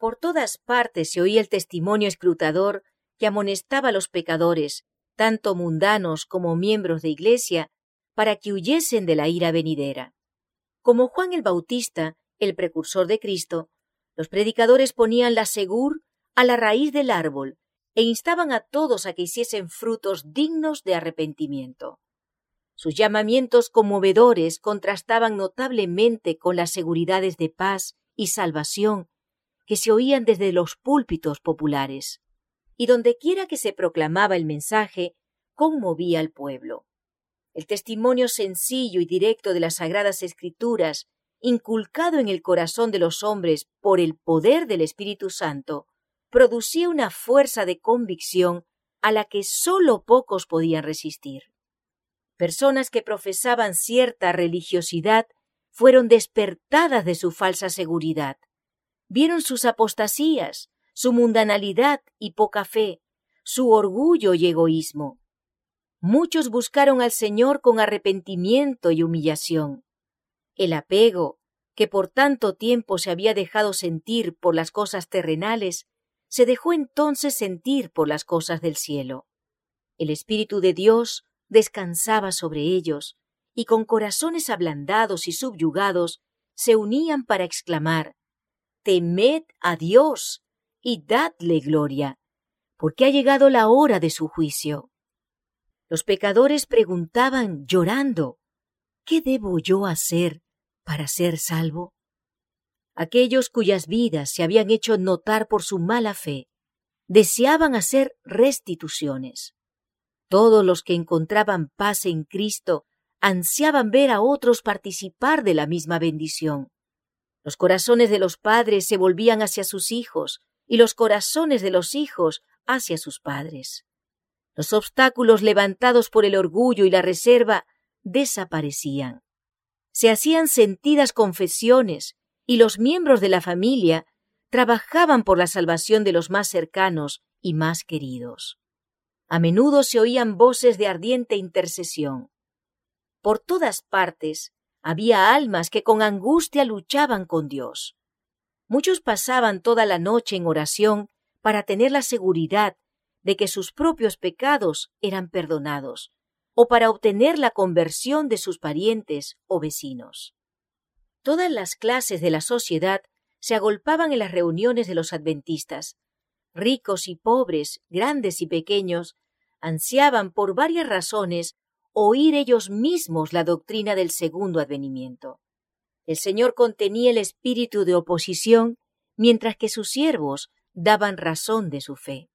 Por todas partes se oía el testimonio escrutador que amonestaba a los pecadores, tanto mundanos como miembros de iglesia, para que huyesen de la ira venidera. Como Juan el Bautista, el precursor de Cristo, los predicadores ponían la segur a la raíz del árbol e instaban a todos a que hiciesen frutos dignos de arrepentimiento. Sus llamamientos conmovedores contrastaban notablemente con las seguridades de paz y salvación que se oían desde los púlpitos populares, y dondequiera que se proclamaba el mensaje, conmovía al pueblo. El testimonio sencillo y directo de las Sagradas Escrituras, inculcado en el corazón de los hombres por el poder del Espíritu Santo, producía una fuerza de convicción a la que sólo pocos podían resistir. Personas que profesaban cierta religiosidad fueron despertadas de su falsa seguridad. Vieron sus apostasías, su mundanalidad y poca fe, su orgullo y egoísmo. Muchos buscaron al Señor con arrepentimiento y humillación. El apego, que por tanto tiempo se había dejado sentir por las cosas terrenales, se dejó entonces sentir por las cosas del cielo. El Espíritu de Dios descansaba sobre ellos, y con corazones ablandados y subyugados se unían para exclamar: «Temed a Dios y dadle gloria, porque ha llegado la hora de su juicio». Los pecadores preguntaban llorando: «¿Qué debo yo hacer para ser salvo?». Aquellos cuyas vidas se habían hecho notar por su mala fe deseaban hacer restituciones. Todos los que encontraban paz en Cristo ansiaban ver a otros participar de la misma bendición. Los corazones de los padres se volvían hacia sus hijos y los corazones de los hijos hacia sus padres. Los obstáculos levantados por el orgullo y la reserva desaparecían. Se hacían sentidas confesiones y los miembros de la familia trabajaban por la salvación de los más cercanos y más queridos. A menudo se oían voces de ardiente intercesión. Por todas partes había almas que con angustia luchaban con Dios. Muchos pasaban toda la noche en oración para tener la seguridad de que sus propios pecados eran perdonados, o para obtener la conversión de sus parientes o vecinos. Todas las clases de la sociedad se agolpaban en las reuniones de los adventistas. Ricos y pobres, grandes y pequeños, ansiaban por varias razones oír ellos mismos la doctrina del segundo advenimiento. El Señor contenía el espíritu de oposición, mientras que sus siervos daban razón de su fe.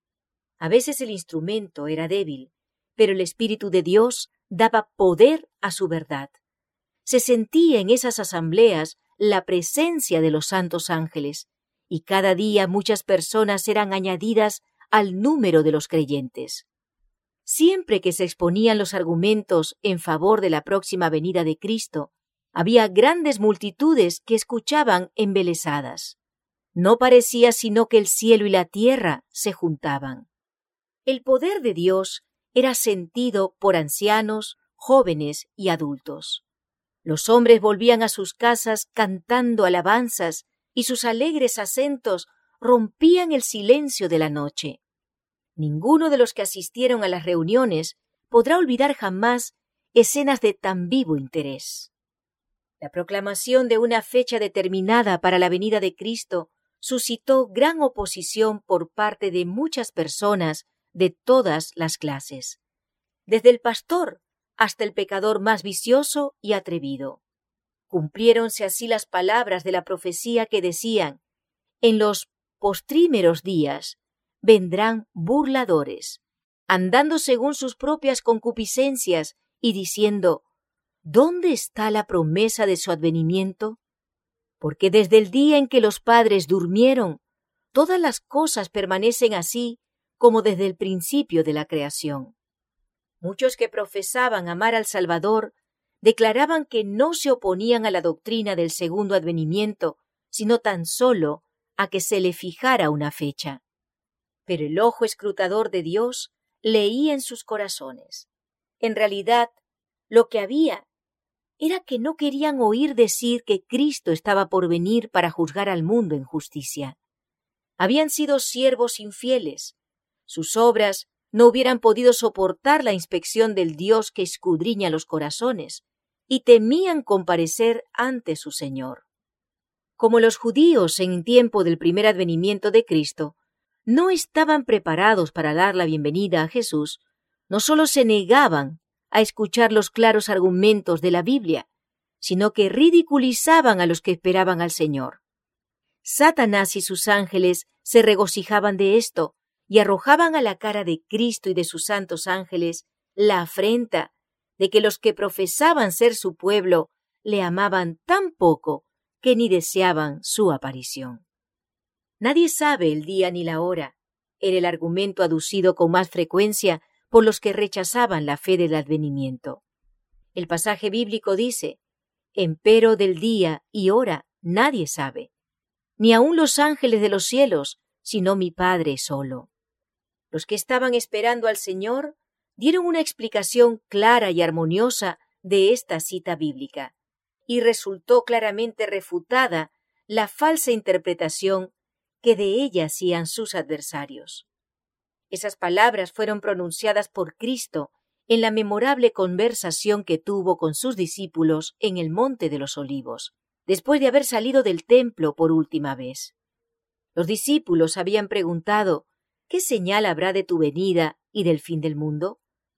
A veces el instrumento era débil, pero el Espíritu de Dios daba poder a su verdad. Se sentía en esas asambleas la presencia de los santos ángeles, y cada día muchas personas eran añadidas al número de los creyentes. Siempre que se exponían los argumentos en favor de la próxima venida de Cristo, había grandes multitudes que escuchaban embelesadas. No parecía sino que el cielo y la tierra se juntaban. El poder de Dios era sentido por ancianos, jóvenes y adultos. Los hombres volvían a sus casas cantando alabanzas y sus alegres acentos rompían el silencio de la noche. Ninguno de los que asistieron a las reuniones podrá olvidar jamás escenas de tan vivo interés. La proclamación de una fecha determinada para la venida de Cristo suscitó gran oposición por parte de muchas personas de todas las clases, desde el pastor hasta el pecador más vicioso y atrevido. Cumpliéronse así las palabras de la profecía que decían: «En los postrímeros días vendrán burladores, andando según sus propias concupiscencias y diciendo: ¿dónde está la promesa de su advenimiento? Porque desde el día en que los padres durmieron, todas las cosas permanecen así como desde el principio de la creación». Muchos que profesaban amar al Salvador declaraban que no se oponían a la doctrina del segundo advenimiento, sino tan solo a que se le fijara una fecha. Pero el ojo escrutador de Dios leía en sus corazones. En realidad, lo que había era que no querían oír decir que Cristo estaba por venir para juzgar al mundo en justicia. habían sido siervos infieles. Sus obras no hubieran podido soportar la inspección del Dios que escudriña los corazones, y temían comparecer ante su Señor. Como los judíos en tiempo del primer advenimiento de Cristo no estaban preparados para dar la bienvenida a Jesús, no solo se negaban a escuchar los claros argumentos de la Biblia, sino que ridiculizaban a los que esperaban al Señor. Satanás y sus ángeles se regocijaban de esto y arrojaban a la cara de Cristo y de sus santos ángeles la afrenta de que los que profesaban ser su pueblo le amaban tan poco que ni deseaban su aparición. Nadie sabe el día ni la hora, era el argumento aducido con más frecuencia por los que rechazaban la fe del advenimiento. El pasaje bíblico dice: empero del día y hora nadie sabe, ni aun los ángeles de los cielos, sino mi Padre solo. Los que estaban esperando al Señor dieron una explicación clara y armoniosa de esta cita bíblica, y resultó claramente refutada la falsa interpretación que de ella hacían sus adversarios. Esas palabras fueron pronunciadas por Cristo en la memorable conversación que tuvo con sus discípulos en el Monte de los Olivos, después de haber salido del templo por última vez. Los discípulos habían preguntado: ¿qué señal habrá de tu venida y del fin del mundo?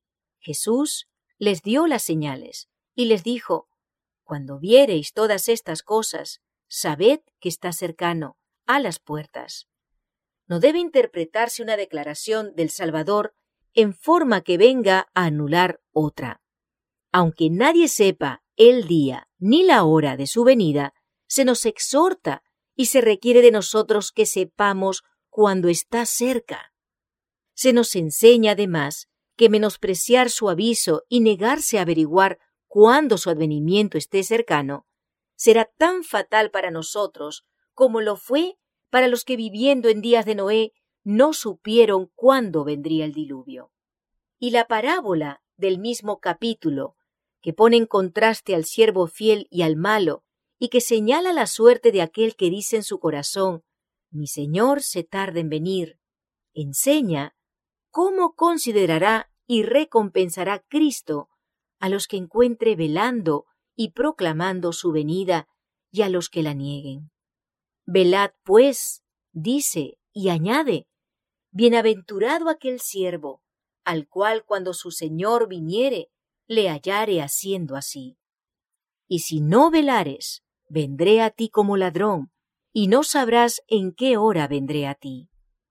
Jesús les dio las señales y les dijo: cuando viereis todas estas cosas, sabed que está cercano, a las puertas. No debe interpretarse una declaración del Salvador en forma que venga a anular otra. Aunque nadie sepa el día ni la hora de su venida, se nos exhorta y se requiere de nosotros que sepamos cuando está cerca. Se nos enseña además que menospreciar su aviso y negarse a averiguar cuándo su advenimiento esté cercano será tan fatal para nosotros como lo fue para los que viviendo en días de Noé no supieron cuándo vendría el diluvio. Y la parábola del mismo capítulo, que pone en contraste al siervo fiel y al malo, y que señala la suerte de aquel que dice en su corazón: mi Señor se tarda en venir, enseña cómo considerará y recompensará Cristo a los que encuentre velando y proclamando su venida y a los que la nieguen. Velad, pues, dice y añade: bienaventurado aquel siervo, al cual cuando su Señor viniere, le hallare haciendo así. Y si no velares, vendré a ti como ladrón, y no sabrás en qué hora vendré a ti.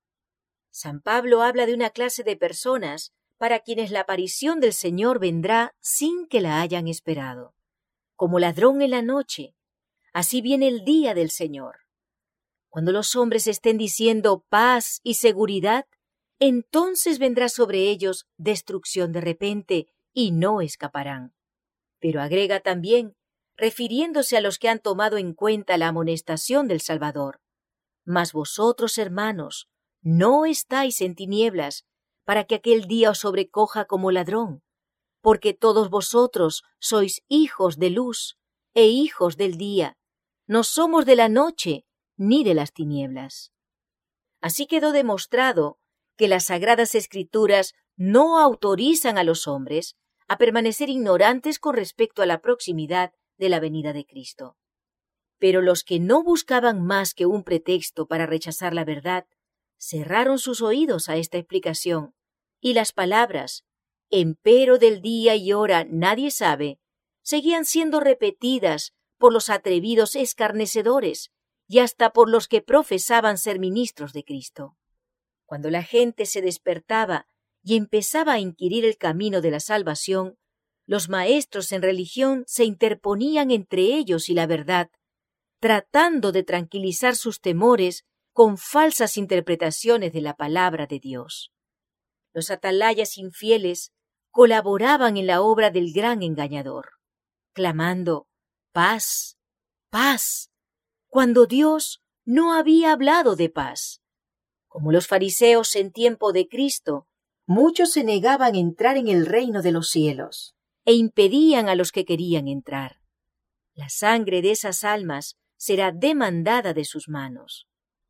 San Pablo habla de una clase de personas para quienes la aparición del Señor vendrá sin que la hayan esperado. Como ladrón en la noche, así viene el día del Señor. Cuando los hombres estén diciendo paz y seguridad, entonces vendrá sobre ellos destrucción de repente y no escaparán. Pero agrega también, refiriéndose a los que han tomado en cuenta la amonestación del Salvador: mas vosotros, hermanos, no estáis en tinieblas, para que aquel día os sobrecoja como ladrón, porque todos vosotros sois hijos de luz e hijos del día, no somos de la noche ni de las tinieblas. Así quedó demostrado que las Sagradas Escrituras no autorizan a los hombres a permanecer ignorantes con respecto a la proximidad de la venida de Cristo. Pero los que no buscaban más que un pretexto para rechazar la verdad, cerraron sus oídos a esta explicación, y las palabras «empero del día y hora nadie sabe» seguían siendo repetidas por los atrevidos escarnecedores y hasta por los que profesaban ser ministros de Cristo. Cuando la gente se despertaba y empezaba a inquirir el camino de la salvación, los maestros en religión se interponían entre ellos y la verdad, tratando de tranquilizar sus temores con falsas interpretaciones de la palabra de Dios. Los atalayas infieles colaboraban en la obra del gran engañador, clamando «paz, paz», cuando Dios no había hablado de paz. Como los fariseos en tiempo de Cristo, muchos se negaban a entrar en el reino de los cielos e impedían a los que querían entrar. La sangre de esas almas será demandada de sus manos.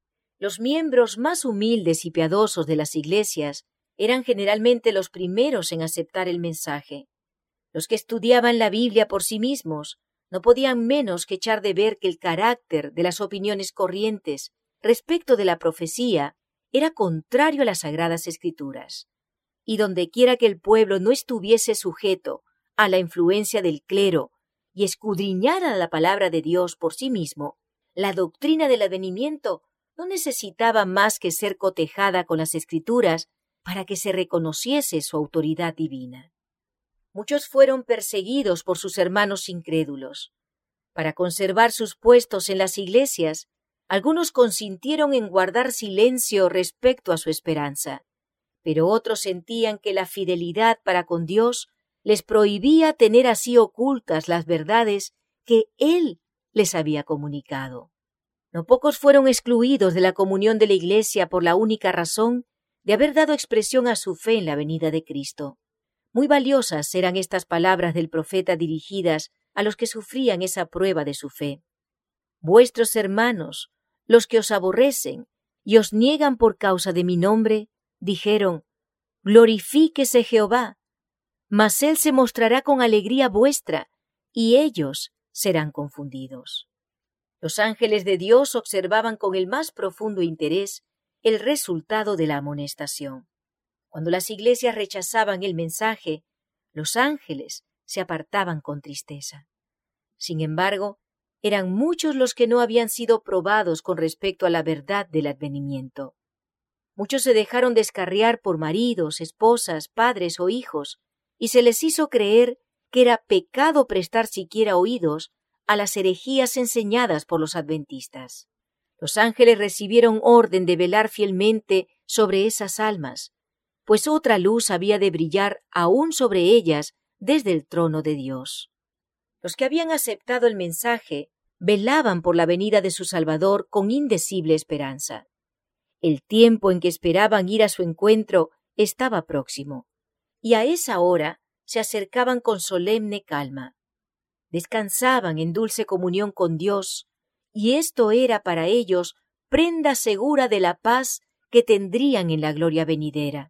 Los miembros más humildes y piadosos de las iglesias eran generalmente los primeros en aceptar el mensaje. Los que estudiaban la Biblia por sí mismos no podían menos que echar de ver que el carácter de las opiniones corrientes respecto de la profecía era contrario a las Sagradas Escrituras. Y dondequiera que el pueblo no estuviese sujeto a la influencia del clero y escudriñara la palabra de Dios por sí mismo, la doctrina del advenimiento no necesitaba más que ser cotejada con las Escrituras para que se reconociese su autoridad divina. Muchos fueron perseguidos por sus hermanos incrédulos. Para conservar sus puestos en las iglesias, algunos consintieron en guardar silencio respecto a su esperanza, pero otros sentían que la fidelidad para con Dios les prohibía tener así ocultas las verdades que Él les había comunicado. No pocos fueron excluidos de la comunión de la Iglesia por la única razón de haber dado expresión a su fe en la venida de Cristo. Muy valiosas eran estas palabras del profeta dirigidas a los que sufrían esa prueba de su fe. Vuestros hermanos, los que os aborrecen y os niegan por causa de mi nombre, dijeron, glorifíquese Jehová, mas él se mostrará con alegría vuestra, y ellos serán confundidos. Los ángeles de Dios observaban con el más profundo interés el resultado de la amonestación. Cuando las iglesias rechazaban el mensaje, los ángeles se apartaban con tristeza. Sin embargo, eran muchos los que no habían sido probados con respecto a la verdad del advenimiento. Muchos se dejaron descarriar por maridos, esposas, padres o hijos, y se les hizo creer que era pecado prestar siquiera oídos a las herejías enseñadas por los adventistas. Los ángeles recibieron orden de velar fielmente sobre esas almas, pues otra luz había de brillar aún sobre ellas desde el trono de Dios. Los que habían aceptado el mensaje velaban por la venida de su Salvador con indecible esperanza. El tiempo en que esperaban ir a su encuentro estaba próximo, y a esa hora se acercaban con solemne calma. Descansaban en dulce comunión con Dios, y esto era para ellos prenda segura de la paz que tendrían en la gloria venidera.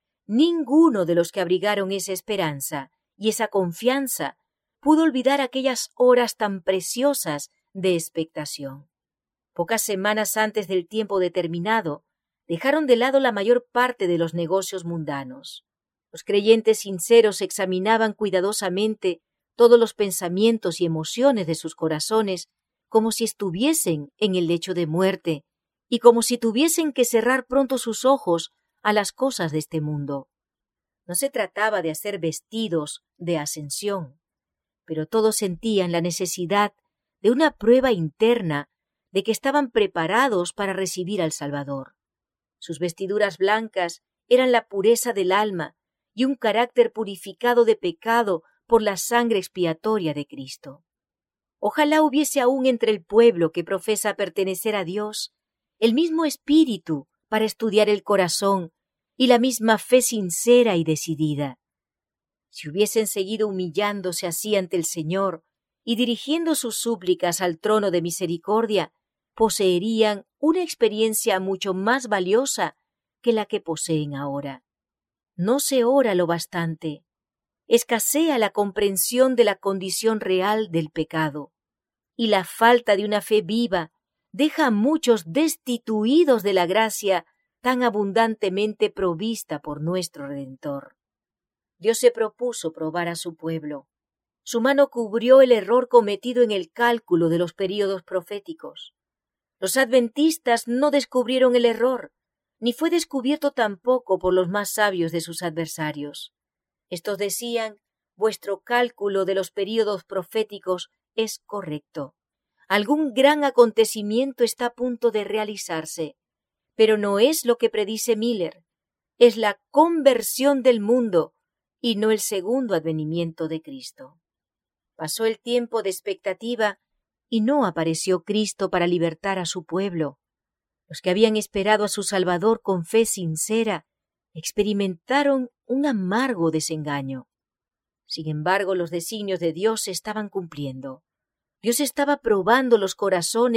Ninguno de los que abrigaron esa esperanza y esa confianza pudo olvidar aquellas horas tan preciosas de expectación. Pocas semanas antes del tiempo determinado, dejaron de lado la mayor parte de los negocios mundanos. Los creyentes sinceros examinaban cuidadosamente todos los pensamientos y emociones de sus corazones como si estuviesen en el lecho de muerte y como si tuviesen que cerrar pronto sus ojos a las cosas de este mundo. No se trataba de hacer vestidos de ascensión, pero todos sentían la necesidad de una prueba interna de que estaban preparados para recibir al Salvador. Sus vestiduras blancas eran la pureza del alma y un carácter purificado de pecado por la sangre expiatoria de Cristo. Ojalá hubiese aún entre el pueblo que profesa pertenecer a Dios el mismo espíritu para estudiar el corazón y la misma fe sincera y decidida. Si hubiesen seguido humillándose así ante el Señor y dirigiendo sus súplicas al trono de misericordia, poseerían una experiencia mucho más valiosa que la que poseen ahora. No se ora lo bastante. Escasea la comprensión de la condición real del pecado, y la falta de una fe viva deja a muchos destituidos de la gracia tan abundantemente provista por nuestro Redentor. Dios se propuso probar a su pueblo. Su mano cubrió el error cometido en el cálculo de los períodos proféticos. Los adventistas no descubrieron el error, ni fue descubierto tampoco por los más sabios de sus adversarios. Estos decían, vuestro cálculo de los períodos proféticos es correcto. Algún gran acontecimiento está a punto de realizarse, pero no es lo que predice Miller, es la conversión del mundo y no el segundo advenimiento de Cristo. Pasó el tiempo de expectativa y no apareció Cristo para libertar a su pueblo. Los que habían esperado a su Salvador con fe sincera experimentaron un amargo desengaño. Sin embargo, los designios de Dios se estaban cumpliendo. Dios estaba probando los corazones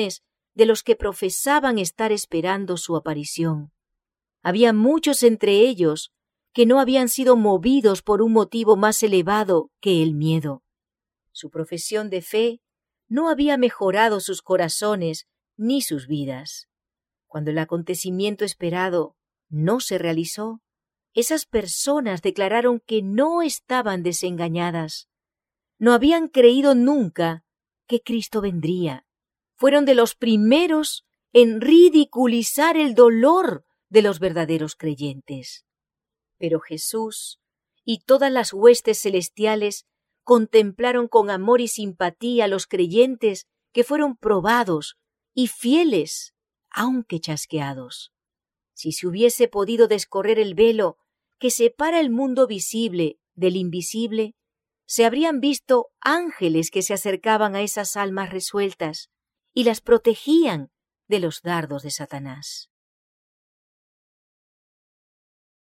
de los que profesaban estar esperando su aparición. Había muchos entre ellos que no habían sido movidos por un motivo más elevado que el miedo. Su profesión de fe no había mejorado sus corazones ni sus vidas. Cuando el acontecimiento esperado no se realizó, esas personas declararon que no estaban desengañadas. No habían creído nunca que Cristo vendría. Fueron de los primeros en ridiculizar el dolor de los verdaderos creyentes. Pero Jesús y todas las huestes celestiales contemplaron con amor y simpatía a los creyentes que fueron probados y fieles, aunque chasqueados. Si se hubiese podido descorrer el velo que separa el mundo visible del invisible, se habrían visto ángeles que se acercaban a esas almas resueltas y las protegían de los dardos de Satanás.